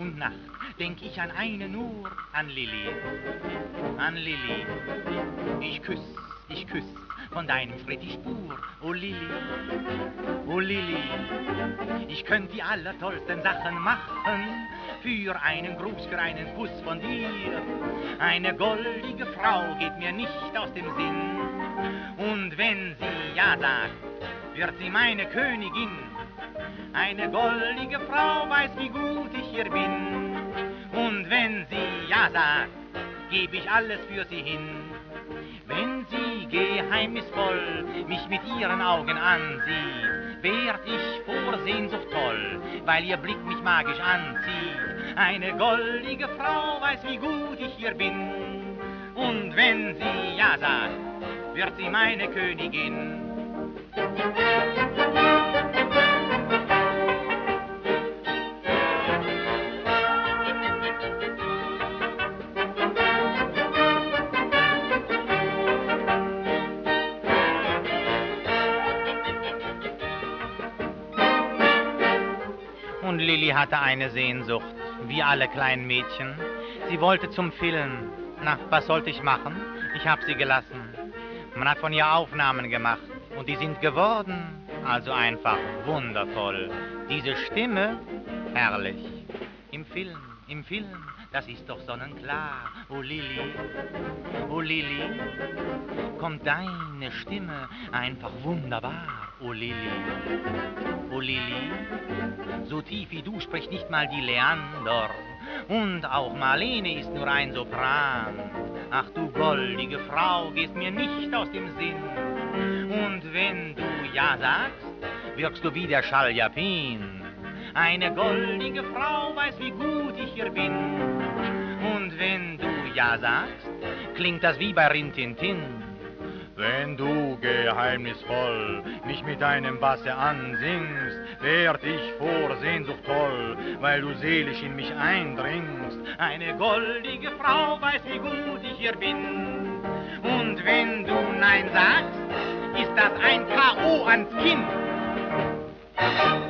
und Nacht denk ich an eine nur, an Lili. An Lili. Ich küss von deinem Schritt die Spur, oh Lili. Oh Lili. Ich könnt die allertollsten Sachen machen, für einen Gruß, für einen Kuss von dir. Eine goldige Frau geht mir nicht aus dem Sinn. Und wenn sie ja sagt, wird sie meine Königin. Eine goldige Frau weiß, wie gut ich hier bin. Und wenn sie ja sagt, geb ich alles für sie hin. Wenn sie geheimnisvoll mich mit ihren Augen ansieht, werd ich vor Sehnsucht toll, weil ihr Blick mich magisch anzieht. Eine goldige Frau weiß, wie gut ich hier bin. Und wenn sie ja sagt, wird sie meine Königin. Und Lili hatte eine Sehnsucht, wie alle kleinen Mädchen. Sie wollte zum Film. Na, was sollte ich machen? Ich hab sie gelassen. Man hat von ihr Aufnahmen gemacht und die sind geworden, also einfach wundervoll. Diese Stimme, herrlich. Im Film, das ist doch sonnenklar. Oh Lili, kommt deine Stimme einfach wunderbar. Oh Lili, so tief wie du spricht nicht mal die Leander. Und auch Marlene ist nur ein Sopran. Ach du goldige Frau, gehst mir nicht aus dem Sinn. Und wenn du ja sagst, wirkst du wie der Schaljapin. Eine goldige Frau weiß, wie gut ich hier bin. Und wenn du ja sagst, klingt das wie bei Rin Tin Tin. Wenn du geheimnisvoll mich mit deinem Basse ansingst, werd ich vor Sehnsucht toll, weil du seelisch in mich eindringst. Eine goldige Frau weiß, wie gut ich hier bin. Und wenn du Nein sagst, ist das ein K.O. ans Kinn.